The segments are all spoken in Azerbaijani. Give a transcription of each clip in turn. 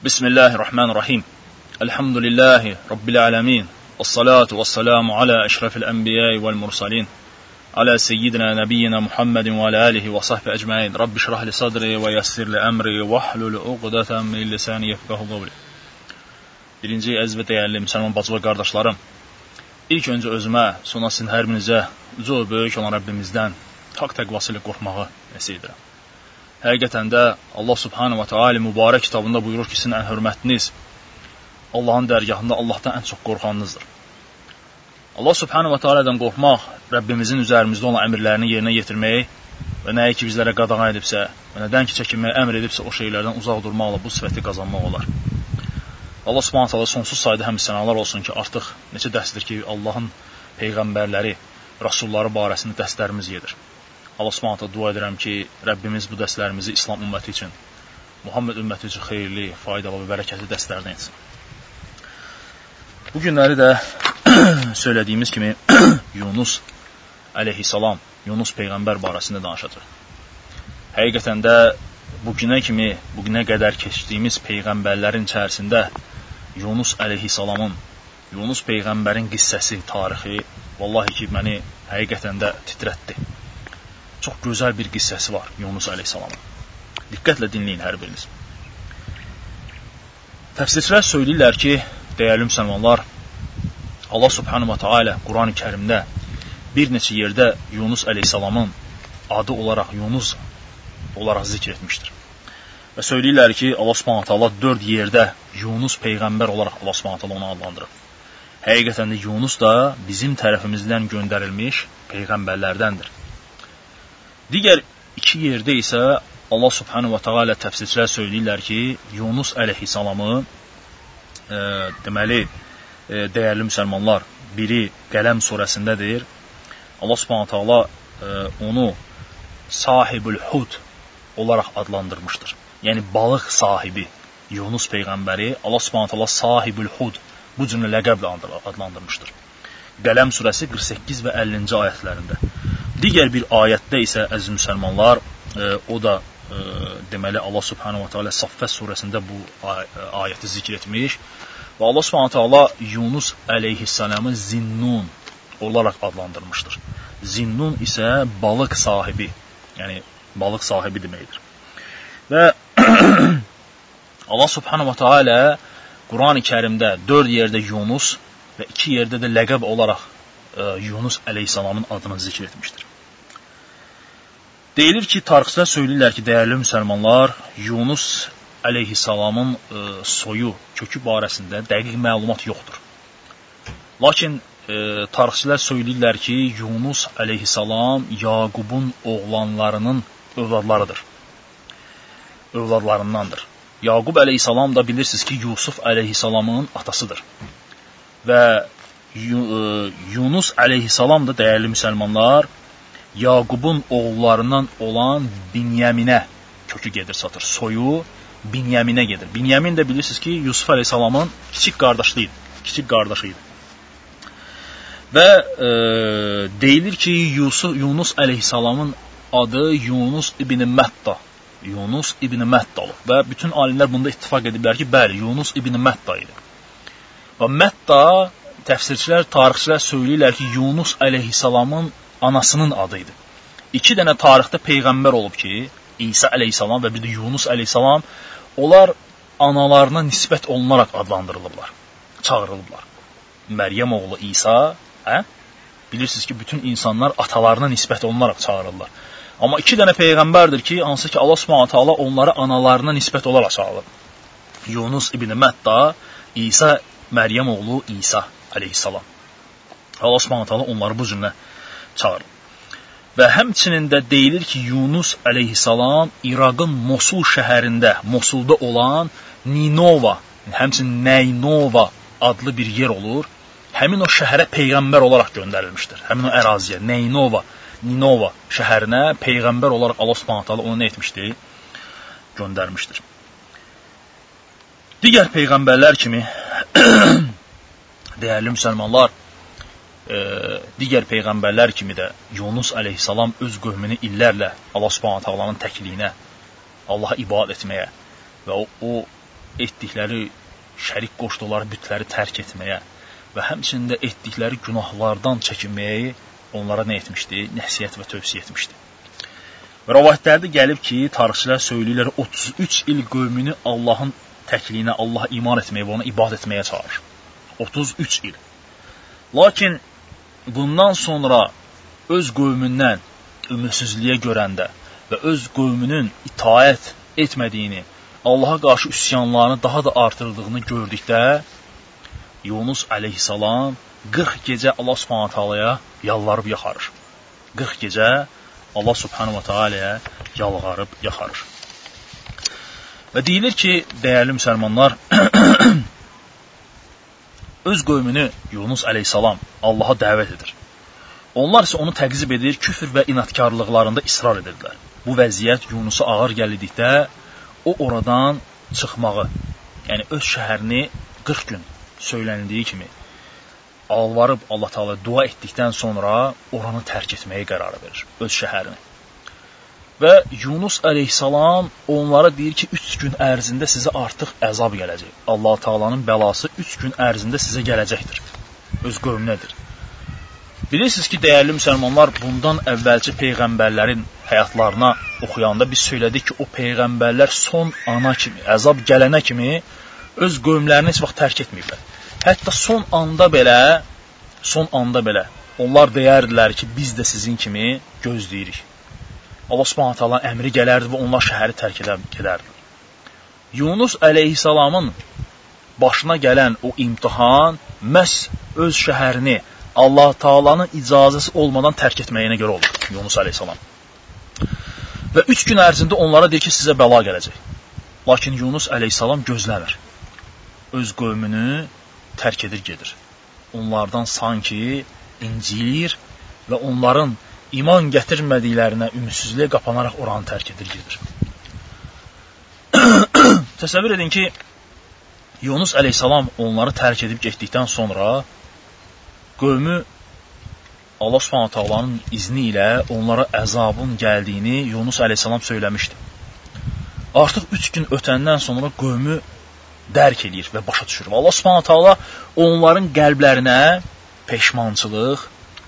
Bismillahirrahmanirrahim. Elhamdülillahi Rabbil alemin. Vessalatu vesselamu ala eşrefil enbiyai vel mursalin. Ala seyyidina nebiyyina Muhammedin ve ala alihi ve sahbihi ecmain. Rabbi şrahli sadri ve yassirli emri ve hlul uqdatan min lisani yefqahu qawli. Birinci əziz və dəyərli müsəlman bacı və qardaşlarım, ilk öncə özümə, sonra sizin hər birinizə uca və böyük olan Rəbbimizdən haqq təqvası ilə qorxmağı nəsihət edirəm. Həqiqətən də Allah Subhanahu wa Ta'ala mübarək kitabında buyurur ki, sizin ən hörmətliniz Allahın dərgahında Allahdan ən çox qorxanınızdır. Allah Subhanahu wa Ta'ala'dan qorxmaq, Rəbbimizin üzərimizdə olan əmrlərini yerinə yetirməyi və nəyi ki bizlərə qadağan edibsə və nədən ki çəkinməyi əmr edibsə o şeylərdən uzaq durmaqla bu sifəti qazanmaq olar. Allah Subhanahu wa Ta'ala sonsuz sayda həmd sənalar olsun ki, artıq neçə dərsdir ki, Allahın peyğəmbərləri, rasulları barəsində dərslərimiz gedir. Allah Subhanahu wa Ta'ala dua edirəm ki, Rəbbimiz bu dərslərimizi İslam ümməti üçün, Muhammed ümməti üçün xeyirli, faydalı və bərəkətli dərslərdən etsin. Bu günləri də söylədiyimiz kimi Yunus əleyhissalam, Yunus peyğəmbər barəsində danışacaq. Həqiqətən də bugünə qədər keçdiyimiz peyğəmbərlərin içərisində Yunus əleyhissalamın, Yunus peyğəmbərin qissəsi, tarixi vallahi ki, məni həqiqətən də titrətdi. Çox gözəl bir qissəsi var Yunus əleyhissalamın. Diqqətlə dinləyin hər biriniz. Təfsirçilər söyləyirlər ki, dəyərli müsəlmanlar, Allah Subhanahu wa Ta'ala Quran-ı Kərimdə bir neçə yerdə Yunus əleyhissalamın adı olaraq Yunus olaraq zikr etmişdir. Və söyləyirlər ki, Allah Subhanahu wa Ta'ala 4 yerdə Yunus peyğəmbər olaraq Allah Subhanahu wa Ta'ala onu adlandırıb. Həqiqətən də Yunus da bizim tərəfimizdən göndərilmiş peyğəmbərlərdəndir. Digər 2 yerdə isə Allah Subhanahu wa Ta'ala təfsirçilər söyləyirlər ki, Yunus əleyhissalamı deməli, dəyərli müsəlmanlar, biri Qələm surəsindədir. Allah Subhanahu wa Ta'ala onu Sahibül Hud olaraq adlandırmışdır. Yəni, balıq sahibi Yunus peyğəmbəri Allah Subhanahu wa Ta'ala Sahibül Hud bu cümlə ləqəblə adlandırmışdır. Qələm surəsi 48 və 50-ci ayətlərində. Digər bir ayətdə isə, əziz müsəlmanlar, o da deməli Allah Subhanahu wa Ta'ala Saffət surəsində bu ayəti zikr etmiş və Allah Subhanahu wa Ta'ala Yunus əleyhissalamı Zinnun olaraq adlandırmışdır. Zinnun isə balıq sahibi, yəni balıq sahibi deməkdir. Və Allah Subhanahu wa Ta'ala Quran-ı Kərimdə 4 yerdə Yunus və 2 yerdə də ləqəb olaraq Yunus əleyhissalamın adını zikr etmişdir. Deyilir ki, tarixçilər söyləyirlər ki, dəyərli müsəlmanlar, Yunus əleyhissalamın soyu, kökü barəsində dəqiq məlumat yoxdur. Lakin tarixçilər söyləyirlər ki, Yunus əleyhissalam Yaqubun oğlanlarının övladlarındandır. Yaqub əleyhissalam da bilirsiniz ki, Yusuf əleyhissalamın atasıdır. Və Yunus əleyhissalam da dəyərli müsəlmanlar, Yaqubun oğullarından olan Binyaminə kökü gedir satır. Soyu Binyaminə gedir. Binyamin də bilirsiniz ki, Yusuf əleyhissalamın kiçik qardaşı idi. Və deyilir ki, Yunus əleyhissalamın adı Yunus ibn Mətta. Yunus ibn Mətta olub. Və bütün alimlər bunda ittifaq ediblər ki, bəli, Yunus ibn Mətta idi. Və Mətta, təfsirçilər, tarixçilər söyləyirlər ki, Yunus əleyhissalamın anasının adı idi. 2 dənə tarixdə peyğəmbər olub ki, İsa əleyhissalam və bir də Yunus əleyhissalam, onlar analarına nisbət olunaraq adlandırılıblar, çağırılıblar. Məryəm oğlu İsa, bilirsiniz ki, bütün insanlar atalarına nisbət olunaraq çağırırlar. Amma 2 dənə peyğəmbərdir ki, hansı ki Allah Subhanahu wa Ta'ala onları analarına nisbət olaraq çağırır. Yunus ibn Mətta, İsa, Məryəm oğlu İsa əleyhissalam. Allah Subhanahu wa Ta'ala onları bu cümlə çağırır. Və həmçinin də deyilir ki, Yunus əleyhissalam İraqın Mosul şəhərində, Mosulda olan Ninova, həmçinin Neynova adlı bir yer olur. Həmin o şəhərə peyğəmbər olaraq göndərilmişdir. Həmin o əraziyə, Ninova şəhərinə peyğəmbər olaraq Allah Subhanahu Ta'ala onu nə etmişdir? Göndərmişdir. Digər peyğəmbərlər kimi, dəyərli müsəlmanlar, digər peyğəmbərlər kimi də Yunus əleyhissalam öz qövmünü illərlə Allah Subhanahu Ta'ala'nın təkliyinə, Allaha ibadət etməyə və o etdikləri şərik qoşduqları bütləri tərk etməyə və həmçində etdikləri günahlardan çəkinməyi onlara nə etmişdi? Nəsihət və tövsiyə etmişdi. Və rəvayətlərdə gəlib ki, tarixçilər söyləyirlər 33 il qövmünü Allahın təkliyinə, Allaha iman etməyə və ona ibadət etməyə çağırır. 33 il. Lakin bundan sonra öz qövmündən ümidsizliyə görəndə və öz qövmünün itaət etmədiyini, Allaha qarşı üsyanlarını daha da artırdığını gördükdə Yunus əleyhissalam 40 gecə Allah subhanahu taalaya yalvarıb yaxarır. 40 gecə Allah subhanahu taalaya yalvarıb yaxarır. Və deyilir ki, dəyərli müsəlmanlar, öz qövmünü Yunus əleyhissalam Allaha dəvət edir. Onlar isə onu təqzib edir, küfr və inatkarlıqlarında israr edirdilər. Bu vəziyyət Yunusa ağır gəldikdə o oradan çıxmağı, yəni öz şəhərini 40 gün söylənildiyi kimi alvarıb Allah Taala dua etdikdən sonra oranı tərk etməyə qərarı verir, öz şəhərini. Və Yunus əleyhissalam onlara deyir ki, 3 gün ərzində sizə artıq əzab gələcək. Allah Taala'nın bəlası 3 gün ərzində sizə gələcəkdir. Öz qövmünədir. Bilirsiniz ki, dəyərli müsəlmanlar, bundan əvvəlki peyğəmbərlərin həyatlarına oxuyanda biz söylədik ki, o peyğəmbərlər son ana kimi, əzab gələnə kimi öz qövmlərini heç vaxt tərk etməyiblər. Hətta son anda belə onlar deyərdilər ki, biz də sizin kimi gözləyirik. Allah Subhanahu taala əmri gələrdi və onlar şəhəri tərk edərdilər. Yunus əleyhissalamın başına gələn o imtihan məhz öz şəhərini Allah Taala'nın icazəsi olmadan tərk etməyinə görə olur Yunus əleyhissalam. Və 3 gün ərzində onlara deyir ki, sizə bəla gələcək. Lakin Yunus əleyhissalam gözləmir. Öz qövmünü tərk edir, gedir. Onlardan sanki inciyir və onların iman gətirmədiklərinə ümidsizliyə qapanaraq oranı tərk edir, gedir. Təsəvvür edin ki, Yunus əleyhissalam onları tərk edib getdikdən sonra qövmü Allah Subhanahu taala'nın izni ilə onlara əzabın gəldiyini Yunus əleyhissalam söyləmişdi. Artıq 3 gün ötəndən sonra qövmü dərk edir və başa düşür. Allah Subhanahu taala onların qəlblərinə peşmançılıq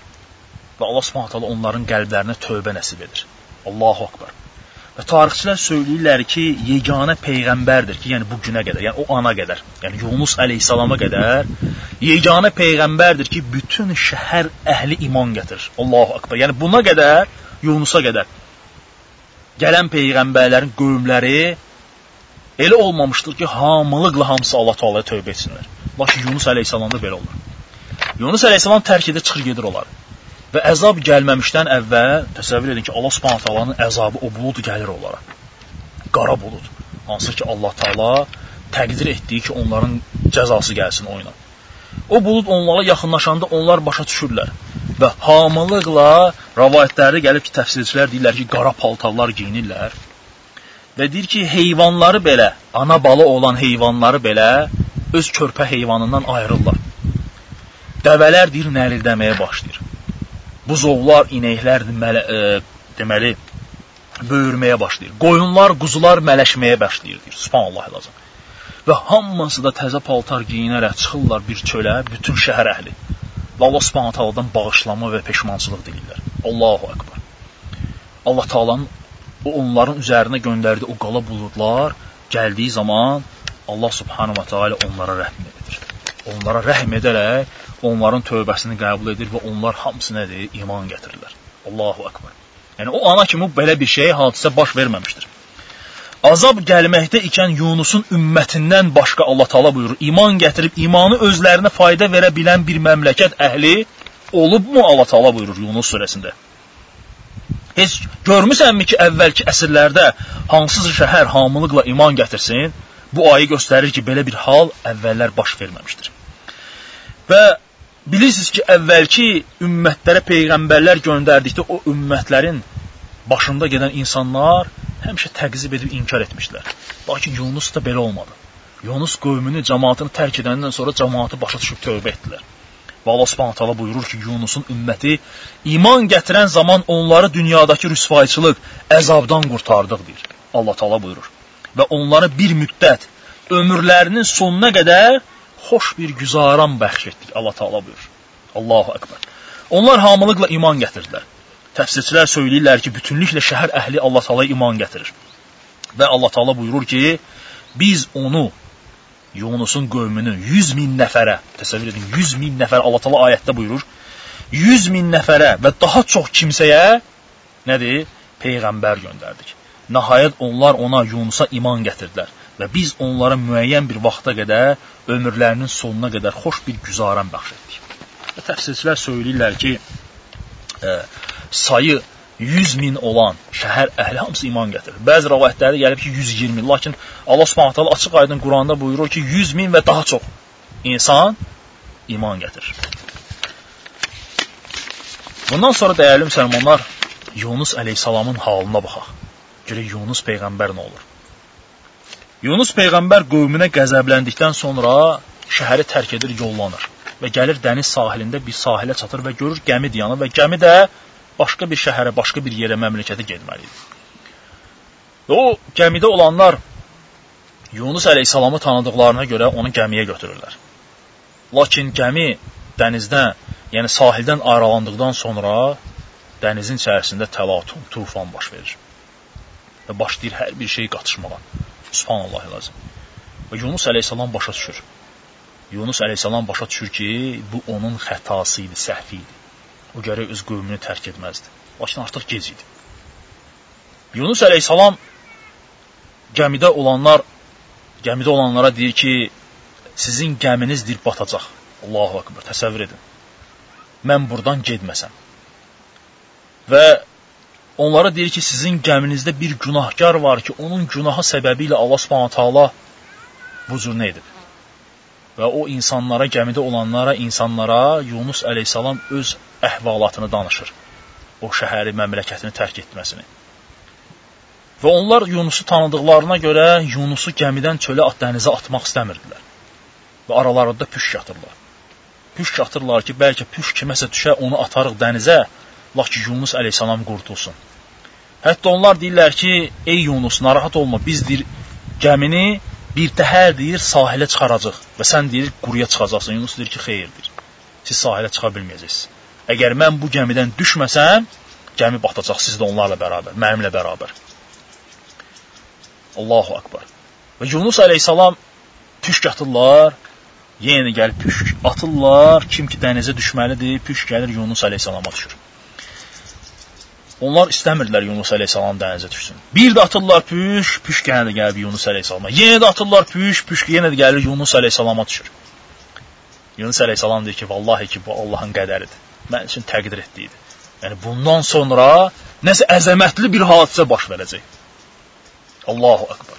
və Allah Subhanahu taala onların qəlblərinə tövbə nəsib edir. Allahu Akbar. Və tarixçilər söyləyirlər ki, yeganə peyğəmbərdir ki, yəni bu günə qədər, yəni o ana qədər, yəni Yunus əleyhissalama qədər yeganə peyğəmbərdir ki, bütün şəhər əhli iman gətirir. Allahu Akbar. Yəni buna qədər, Yunusa qədər gələn peyğəmbərlərin qövmləri elə olmamışdır ki, hamılıqla hamısı Allah Taala'ya tövbə etsinlər. Lakin Yunus əleyhissalamda belə olur. Yunus əleyhissalam tərk edir, çıxır gedir onları. Və əzab gəlməmişdən əvvəl təsəvvür edin ki, Allah Subhanahu taala'nın əzabı o bulud gəlir onlara. Qara bulud. Hansı ki Allah Taala təqdir etdiyi ki, onların cəzası gəlsin oyuna. O bulud onlara yaxınlaşanda onlar başa düşürlər. Və hamılıqla rivayətlərdə gəlib ki, təfsirçilər deyirlər ki, qara paltarlar geyinirlər. Və deyir ki, heyvanları belə, ana balı olan heyvanları belə öz körpə heyvanından ayırırlar. Dəvələr deyir, nərildəməyə başlayır. Buzovlar, inəklər deməli böyürməyə başlayır. Qoyunlar, quzular mələşməyə başlayır, deyir. Subhanallah lazım. Və hamısı da təzə paltar geyinərək çıxırlar bir çölə, bütün şəhər əhli. Və Allah Subhanahu taala'dan bağışlanma və peşmançılıq diləyirlər. Allahu Akbar. Allah Taala'nın onların üzərinə göndərdiyi o qala buludlar gəldiyi zaman Allah Subhanahu taala onlara rəhm edir. Onlara rəhm edərək onların tövbəsini qəbul edir və onlar hamısı nədir? İman gətirirlər. Allahu Akbar. Yəni o ana kimi belə bir şey, hadisə baş verməmişdir. Azab gəlməkdə ikən Yunusun ümmətindən başqa Allah Taala buyurur, iman gətirib imanı özlərinə fayda verə bilən bir məmləkət əhli olubmu? Allah Taala buyurur Yunus surəsində. Heç görmüsənmi ki, əvvəlki əsrlərdə hansısa şəhər hamılıqla iman gətirsin? Bu ayı göstərir ki, belə bir hal əvvəllər baş verməmişdir. Və bilirsiniz ki, əvvəlki ümmətlərə peyğəmbərlər göndərdikdə o ümmətlərin başında gedən insanlar həmişə təqzib edib inkar etmişlər. Lakin Yunus da belə olmadı. Yunus qövmünü, cəmaatını tərk edəndən sonra cəmaatı başa düşüb tövbə etdilər. Və Allah Subhanahu taala buyurur ki, Yunusun ümməti iman gətirən zaman onları dünyadakı rüsvayçılıq, əzabdan qurtardıq deyir. Allah Taala buyurur. Və onları bir müddət, ömürlərinin sonuna qədər xoş bir güzaran bəxş etdik. Allah Taala buyurur. Allahu Ekber. Onlar hamılıqla iman gətirdilər. Təfsirçilər söyləyirlər ki, bütünlüklə şəhər əhli Allah Taala'ya iman gətirir. Və Allah Taala buyurur ki, biz onu, Yunusun qövmünü 100.000 nəfərə, təsəvvür edin, 100.000 nəfər Allah Taala ayətdə buyurur, 100.000 nəfərə və daha çox kimsəyə nədir? Peyğəmbər göndərdik. Nəhayət onlar ona, Yunusa iman gətirdilər və biz onlara müəyyən bir vaxta qədər, ömürlərinin sonuna qədər xoş bir güzaran bəxş etdik. Və təfsirçilər söyləyirlər ki, sayı 100.000 olan şəhər əhli hamısı iman gətirir. Bəzi rəvayətlərdə gəlib ki, 120.000, lakin Allah Subhanahu taala açıq aydın Quranda buyurur ki, 100.000 və daha çox insan iman gətirir. Bundan sonra dəyərli müsəlmanlar, Yunus əleyhissalamın halına baxaq. Görək Yunus peyğəmbər nə olur? Yunus peyğəmbər qövmünə qəzəbləndikdən sonra şəhəri tərk edir, yollanır və gəlir dəniz sahilində bir sahilə çatır və görür gəmi dayanır və gəmi də başqa bir şəhərə, başqa bir yerə, məmləkətə getməlidir. Və o gəmidə olanlar Yunus əleyhissalamı tanıdıqlarına görə onu gəmiyə götürürlər. Lakin gəmi dənizdən, yəni sahildən ayrılandıqdan sonra dənizin içərisində təlatüm, tufan baş verir. Və başlayır hər bir şey qatışmağa. Subhanallahilazim. Və Yunus əleyhissalam başa düşür. Yunus əleyhissalam başa düşür ki, bu onun xətası idi, səhvi idi. O gərək öz qövmünü tərk etməzdi. Lakin artıq gec idi. Yunus əleyhissalam gəmidə olanlara deyir ki, sizin gəminizdir batacaq. Allahu Ekber, təsəvvür edin. Mən buradan getməsəm. Və onlara deyir ki, sizin gəminizdə bir günahkar var ki, onun günahı səbəbilə Allah Subhanahu taala bu cür nə edib? Və o insanlara, gəmidə olanlara, insanlara Yunus əleyhissalam öz əhvalatını danışır. O şəhəri, məmləkətini tərk etməsini. Və onlar Yunusu tanıdıqlarına görə Yunusu gəmidən çölə dənizə atmaq istəmirdilər. Və aralarında püşk atırlar. Püşk atırlar ki, bəlkə püşk kiməsə düşə, onu atarıq dənizə, lakin Yunus əleyhissalam qurtulsun. Hətta onlar deyirlər ki, ey Yunus, narahat olma, biz deyir, gəmini bir təhər deyir, sahilə çıxaracaq və sən deyir, quruya çıxacaqsın. Yunus deyir ki, xeyirdir, siz sahilə çıxa bilməyəcəksiniz. Əgər mən bu gəmidən düşməsəm, gəmi batacaq, siz də onlarla bərabər, mənimlə bərabər. Allahu Akbar. Və Yunus əleyhissalam püşk atırlar, yenə gəlib püşk atırlar, kim ki dənizə düşməlidir, püşk gəlir Yunus əleyhissalama düşür. Onlar istəmirdilər Yunus əleyhissalam dənizə düşsün. Bir də atırlar püşk yenə də gəlib Yunus əleyhissalama. Yenə də atırlar püşk yenə də gəlir Yunus əleyhissalama düşür. Yunus əleyhissalam deyir ki, vallahi ki, bu Allahın qədəridir. Mən üçün təqdir etdiyidir. Yəni, bundan sonra nəsə əzəmətli bir hadisə baş verəcək. Allahu Ekber.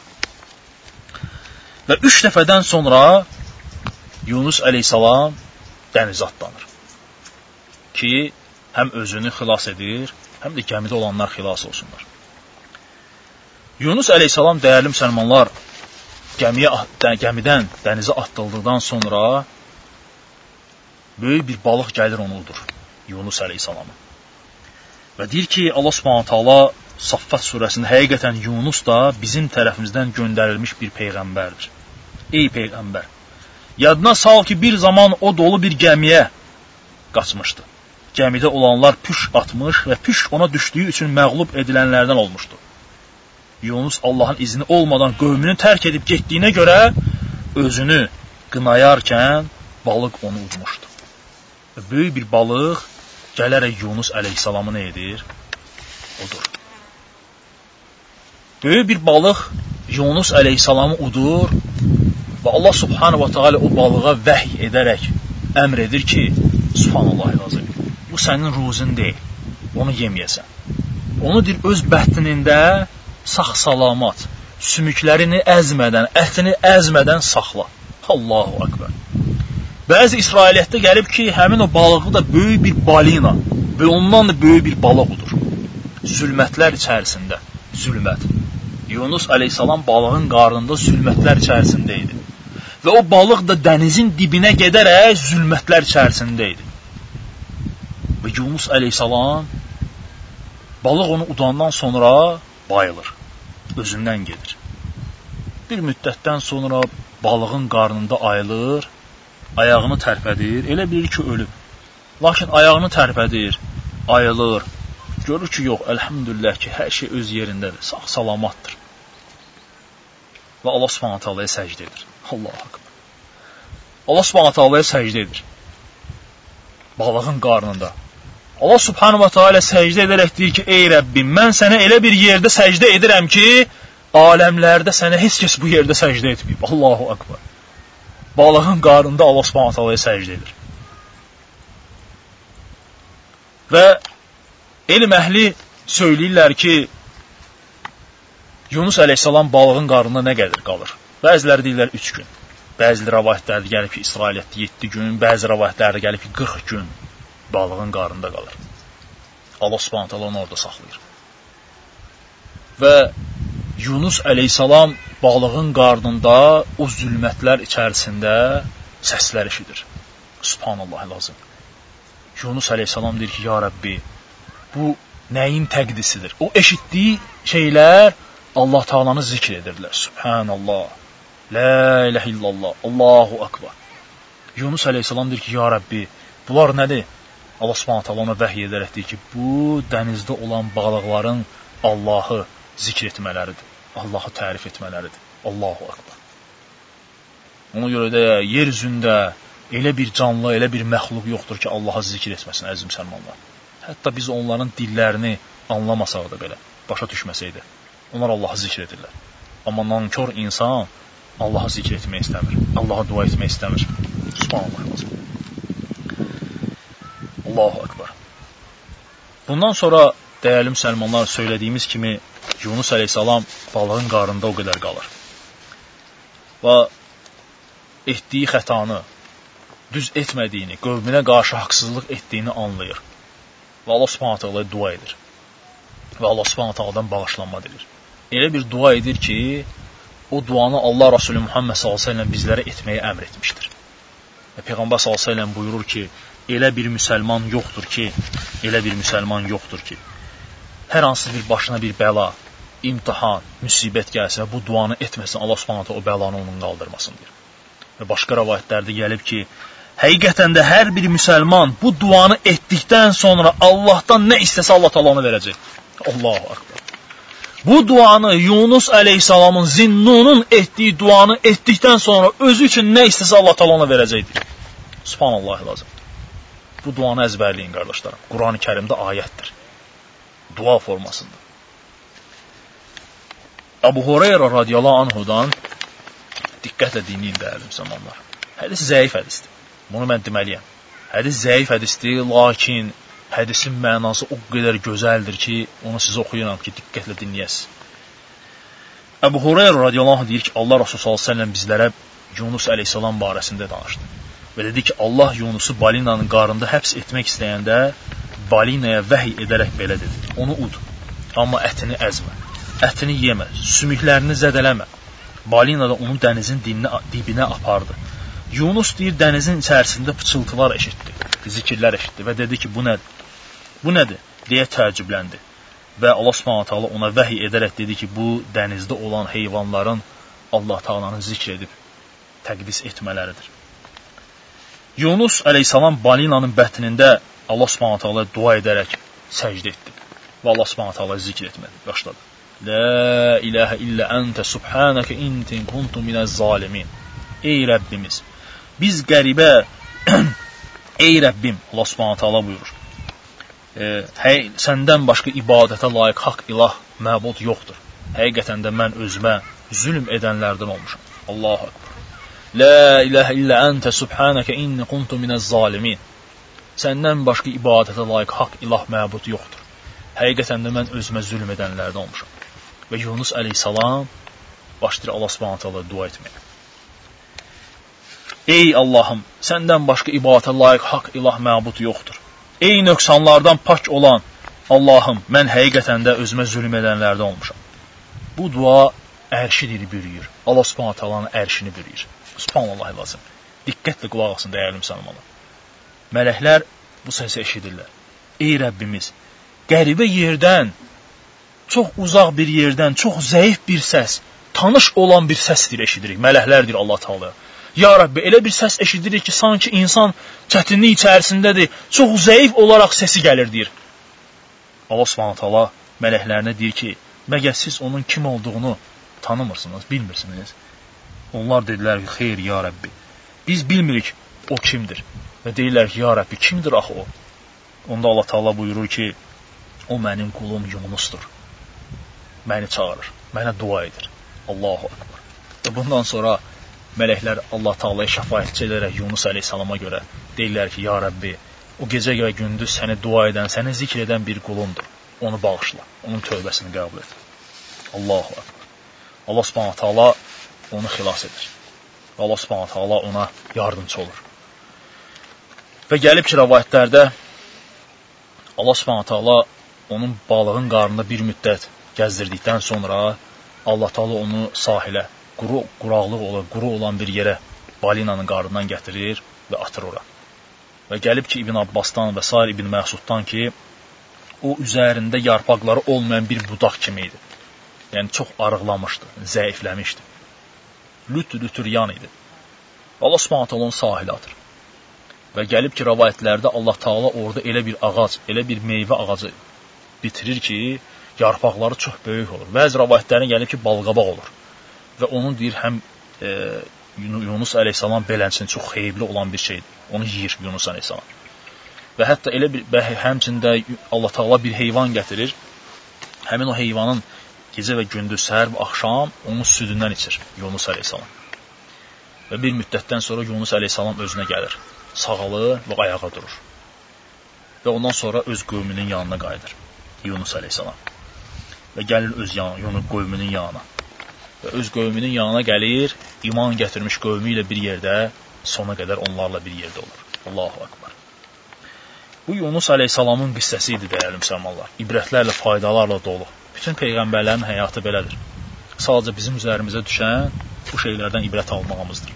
Və 3 dəfədən sonra Yunus əleyhissalam dənizə atlanır. Ki, həm özünü xilas edir, həm də gəmidə olanlar xilas olsunlar. Yunus əleyhissalam, dəyərli müsəlmanlar, gəmidən dənizə atıldıqdan sonra böyük bir balıq gəlir onu udur, Yunus əleyhissalamı. Və deyir ki, Allah Subhanahu taala Saffat surəsində həqiqətən Yunus da bizim tərəfimizdən göndərilmiş bir peyğəmbərdir. Ey peyğəmbər, yadına sal ki, bir zaman o dolu bir gəmiyə qaçmışdı. Gəmidə olanlar püşk atmış və püşk ona düşdüyü üçün məğlub edilənlərdən olmuşdu. Yunus Allahın izni olmadan qövmünü tərk edib getdiyinə görə özünü qınayarkən balıq onu udmuşdu. Və böyük bir balıq gələrək Yunus əleyhissalamı nə edir? Udur. Böyük bir balıq Yunus əleyhissalamı udur və Allah subhanahu wa ta'ala o balığa vəhy edərək əmr edir ki, subhanallahilazim, bu sənin ruzun deyil, onu yeməyəsən. Onu deyir, öz bətnində sağ-salamat, sümüklərini əzmədən, ətini əzmədən saxla. Allahu Akbar. Bəzi İsrailiyyətdə gəlib ki, həmin o balığı da böyük bir balina və ondan da böyük bir balıq udur. Zülmətlər içərisində, zülmət. Yunus əleyhissalam balığın qarnında zülmətlər içərisində idi. Və o balıq da dənizin dibinə gedərək zülmətlər içərisində idi. Və Yunus əleyhissalam balıq onu udandan sonra bayılır, özündən gedir. Bir müddətdən sonra balığın qarnında ayılır, ayağını tərpədir, elə bilir ki, ölüb. Lakin ayağını tərpədir, ayılır, görür ki, yox, əlhəmdülillah ki, hər şey öz yerindədir, sağ-salamatdır. Və Allah Subhanahu taalaya səcdə edir. Allahu akbar. Allah Subhanahu taalaya səcdə edir. Balığın qarnında. Allah Subhanahu taala səcdə edərək deyir ki, ey Rəbbim, mən sənə elə bir yerdə səcdə edirəm ki, aləmlərdə sənə heç kəs bu yerdə səcdə etməyib. Allahu akbar. Balığın qarnında Allah Subhanahu taalaya səcdə edir. Və elm əhli söyləyirlər ki, Yunus əleyhissalam balığın qarnında nə qədər qalır? Bəziləri deyirlər 3 gün. Bəzi rəvayətlərdə gəlib ki, İsrailiyyətdə 7 gün, bəzi rəvayətlərdə gəlib ki, 40 gün balığın qarnında qalır. Allah Subhanahu taala onu orada saxlayır. Və Yunus əleyhissalam balığın qarnında o zülmətlər içərisində səslər eşidir. Subhanallah lazım. Yunus əleyhissalam deyir ki, ya Rəbbi, bu nəyin təqdisidir? O eşitdiyi şeylər Allah Taala'nı zikr edirlər. Subhanallah. La ilahe illallah. Allahu akbar. Yunus əleyhissalam deyir ki, ya Rəbbi, bunlar nədir? Allah Subhanahu taala ona vəhy edərək deyir ki, bu dənizdə olan balıqların Allahı zikr etmələridir. Allahı tərif etmələridir. Allahu akbar. Ona görə də yer üzündə elə bir canlı, elə bir məxluq yoxdur ki, Allahı zikr etməsin, əziz müsəlmanlar. Hətta biz onların dillərini anlamasaq da belə, başa düşməsək də, onlar Allahı zikr edirlər. Amma nankor insan Allahı zikr etmək istəmir, Allaha dua etmək istəmir. Subhanallah. Allahu akbar. Bundan sonra dəyərli müsəlmanlar söylədiyimiz kimi Yunus əleyhissalam balığın qarnında o qədər qalır. Və etdiyi xətanı, düz etmədiyini, qövminə qarşı haqsızlıq etdiyini anlayır. Və Allah Subhanahu taalaya dua edir. Və Allah Subhanahu taaladan bağışlanma dilir. Elə bir dua edir ki, o duanı Allah Resulü Muhammed sallallahu əleyhi və səlləm bizlərə etməyə əmr etmişdir. Və Peyğəmbər sallallahu əleyhi və səlləm buyurur ki, elə bir müsəlman yoxdur ki, hər hansı bir başına bir bəla, imtihan, müsibət gəlsə, bu duanı etməsin, Allah Subhanahu taala o bəlanı onun qaldırmasın deyir. Və başqa rivayətlərdə gəlib ki, həqiqətən də hər bir müsəlman bu duanı etdikdən sonra Allahdan nə istəsə Allah taala ona verəcək. Allahu akbar. Bu duanı Yunus əleyhissalamın Zinnunun etdiyi duanı etdikdən sonra özü üçün nə istəsə Allah taala ona verəcəkdir. Subhanallah lazım. Bu duanı əzbərləyin qardaşlarım. Qurani Kərimdə ayətdir. Dua formasında. Əbu Hureyra radiyallahu anhudan diqqətlə dinləyin dəyərli müsəlmanlar. Hədis zəif hədisdir. Bunu mən deməliyəm. Hədis zəif hədisdir, lakin hədisin mənası o qədər gözəldir ki, onu sizə oxuyuram ki, diqqətlə dinləyəsiniz. Əbu Hureyra radiyallahu anh deyir ki, Allah Resulü sallallahu əleyhi və səlləm bizlərə Yunus əleyhissalam barəsində danışdı. Və dedi ki, Allah Yunusu balinanın qarnında həbs etmək istəyəndə balinaya vəhy edərək belə dedi. Onu ud, amma ətini əzmə, ətini yemə, sümüklərini zədələmə. Balina da onu dənizin dibinə apardı. Yunus deyir, dənizin içərisində pıçıltılar eşitdi, zikirlər eşitdi və dedi ki, bu nədir? Bu nədir? Deyə təəccübləndi. Və Allah Subhanahu taala ona vəhy edərək dedi ki, bu dənizdə olan heyvanların Allah Taalanı zikr edib təqdis etmələridir. Yunus əleyhissalam balinanın bətnində Allah Subhanahu taala dua edərək səcdə etdi və Allah Subhanahu taala zikr etmədi, başladı. La ilahe illə əntə subhanəkə intin kuntum minəz-zalimin. Ey Rəbbimiz, biz qəribə ey Rəbbim, Allah Subhanahu taala buyurur. Səndən başqa ibadətə layiq haqq ilah məbud yoxdur. Həqiqətən də mən özümə zülm edənlərdən olmuşam. Allahu akbar. La ilahe illə əntə subhanəkə inni kuntum minəz-zalimin. Səndən başqa ibadətə layiq haqq ilah məbud yoxdur. Həqiqətən də mən özümə zülm edənlərdən olmuşam. Və Yunus əleyhissalam başlayır Allah Subhanahu taala dua etməyə. Ey Allahım, səndən başqa ibadətə layiq haqq ilah məbud yoxdur. Ey nöqsanlardan pak olan Allahım, mən həqiqətən də özümə zülm edənlərdən olmuşam. Bu dua ərşi bürüyür. Allah Subhanahu taalanın ərşini bürüyür. Subhanallah lazım. Diqqətlə qulaq asın dəyərli müsəlmanlar. Mələklər bu səsi eşidirlər. Ey Rəbbimiz, qəribə yerdən, çox uzaq bir yerdən, çox zəif bir səs, tanış olan bir səsdir eşidirik. Mələklərdir Allah Taala. Ya Rəbbi, elə bir səs eşidirik ki, sanki insan çətinlik içərisindədir. Çox zəif olaraq səsi gəlir deyir. Allah Subhanahu taala mələklərinə deyir ki, məgər siz onun kim olduğunu tanımırsınız, bilmirsiniz? Onlar dedilər ki, xeyr ya Rəbbi. Biz bilmirik o kimdir. Və deyirlər ki, ya Rəbbi, kimdir axı o? Onda Allah Taala buyurur ki, o mənim qulum Yunusdur. Məni çağırır, mənə dua edir. Allahu Akbar. Və bundan sonra mələklər Allah Taala'ya şəfaətçi edərək Yunus əleyhissalama görə deyirlər ki, ya Rəbbi, o gecə və gündüz səni dua edən, səni zikr edən bir qulundur. Onu bağışla, onun tövbəsini qəbul et. Allahu Akbar. Allah Subhanahu taala onu xilas edir. Allah Subhanahu taala ona yardımcı olur. Və gəlib ki, rəvayətlərdə Allah Subhanahu taala onun balığın qarnında bir müddət gəzdirdikdən sonra Allah Taala onu sahilə, quru olan bir yerə balinanın qarnından gətirir və atır ora. Və gəlib ki, İbn Abbasdan və sair İbn Məsuddan ki, o üzərində yarpaqları olmayan bir budaq kimi idi. Yəni çox arıqlamışdı, zəifləmişdi. Lüt-lütür yan idi. Allah Subhanahu taala onu sahilə atır. Və gəlib ki, rəvayətlərdə Allah Taala orada elə bir ağac, elə bir meyvə ağacı bitirir ki, yarpaqları çox böyük olur. Bəzi rəvayətlərin gəlib ki, balqabaq olur. Və onun deyir, həm Yunus əleyhissalam beləncəsində çox xeyirli olan bir şeydir. Onu yiyir Yunus əleyhissalam. Və hətta elə bir həmçində Allah Taala bir heyvan gətirir. Həmin o heyvanın gecə və gündüz, səhər və axşam onun südündən içir Yunus əleyhissalam. Və bir müddətdən sonra Yunus əleyhissalam özünə gəlir. Sağalır və ayağa durur. Və ondan sonra öz qövmünün yanına qayıdır Yunus əleyhissalam. Və gəlir öz qövmünün yanına. Və öz qövmünün yanına gəlir, iman gətirmiş qövmü ilə bir yerdə, sona qədər onlarla bir yerdə olur. Allahu Akbar. Bu Yunus əleyhissalamın qissəsi idi, dəyərli müsəlmanlar. İbrətlərlə, faydalarla dolu. Bütün peyğəmbərlərin həyatı belədir. Sadəcə bizim üzərimizə düşən bu şeylərdən ibrət almağımızdır.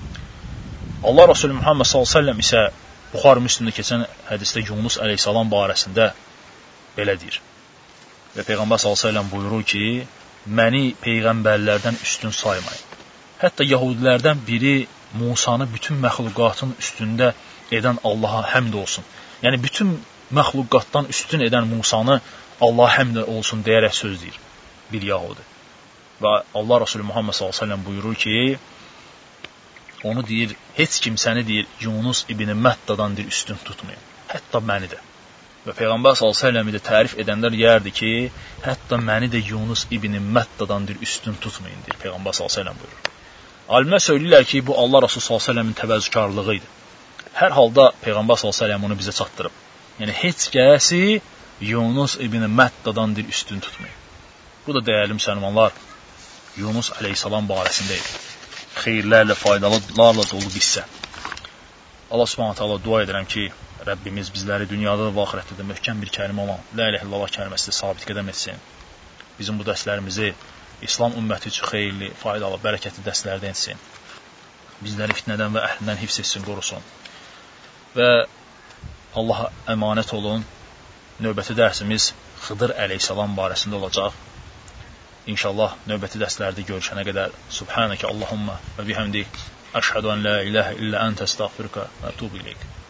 Allah Resulü Muhammed s.ə.v isə Buxar Müslimdə keçən hədisdə Yunus əleyhissalam barəsində belə deyir. Və Peyğəmbər s.ə.v buyurur ki, məni peyğəmbərlərdən üstün saymayın. Hətta yahudilərdən biri Musanı bütün məxluqatın üstündə edən Allaha həmd olsun. Yəni bütün məxluqatdan üstün edən Musanı Allaha həmd olsun deyərək söz deyir bir yahudi. Və Allah Resulü Muhammed s.ə.v buyurur ki, onu deyir, heç kim səni deyir, Yunus ibn Məttadan deyir, üstün tutmayın. Hətta məni də. Və Peyğəmbər s.ə.v də tərif edənlər yerdir ki, hətta məni də Yunus ibn Məttadan deyir, üstün tutmayın, deyir Peyğəmbər s.ə.v buyurur. Alimlər söyləyirlər ki, bu Allah Resulü s.ə.v-in təvəzzükarlığı idi. Hər halda Peyğəmbər s.ə.v onu bizə çatdırıb. Yəni, heç kəsi Yunus ibn Məttadan deyir, üstün tutmayın. Bu da dəyərli müsəlmanlar, Yunus əleyhissalam barəsində idi. Xeyirlərlə, faydalarla dolu qissə. Allah Subhanahu taala dua edirəm ki, Rəbbimiz bizləri dünyada və axirətdə də möhkəm bir kəlimə olan La ilahe illallah kəlməsində sabit qədəm etsin. Bizim bu dərslərimizi İslam ümməti üçün xeyirli, faydalı, bərəkətli dərslərdən etsin. Bizləri fitnədən və əhlindən hifz etsin, qorusun. Və Allaha əmanət olun. Növbəti dərsimiz Xıdır əleyhissalam barəsində olacaq. İnşallah növbəti dərslərdə görüşənə qədər Subhanəkə Allahumma və bihamdik əşhədu ən la ilahə illə əntə əstəğfiruka və ətubu ileyk.